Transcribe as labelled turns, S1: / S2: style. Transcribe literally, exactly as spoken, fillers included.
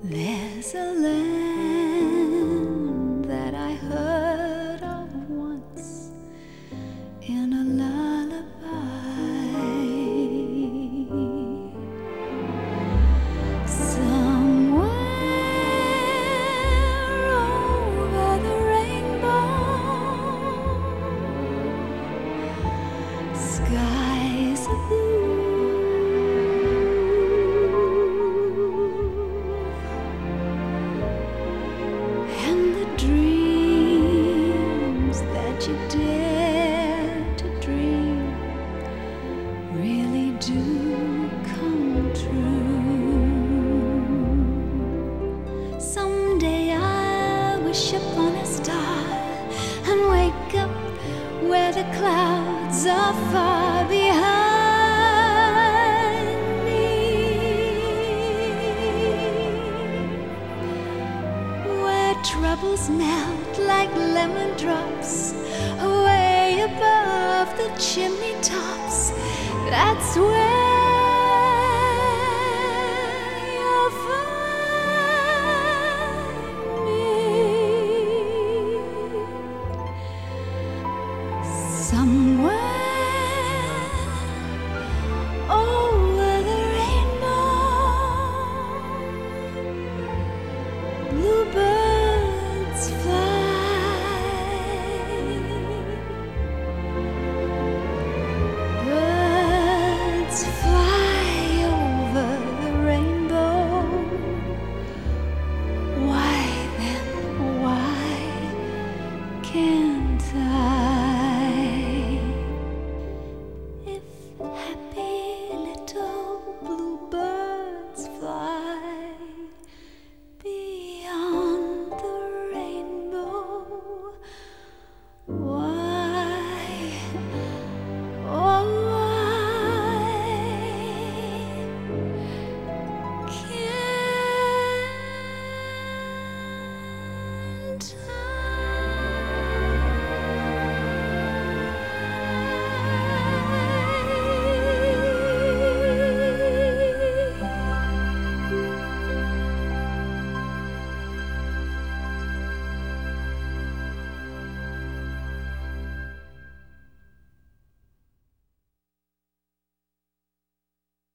S1: There's a land that I heard of once in a lullaby. Somewhere over the rainbow, skies are blue. Dreams that you dare to dream really do come true. Someday I'll wish upon a star and wake up where the clouds are far behind me, where troubles melt like lemon drops away above the chimney tops. That's where you'll find me. Somewhere over the rainbow, bluebirds fly. Can't I? If happy little bluebirds fly beyond the rainbow, why, oh why can't I?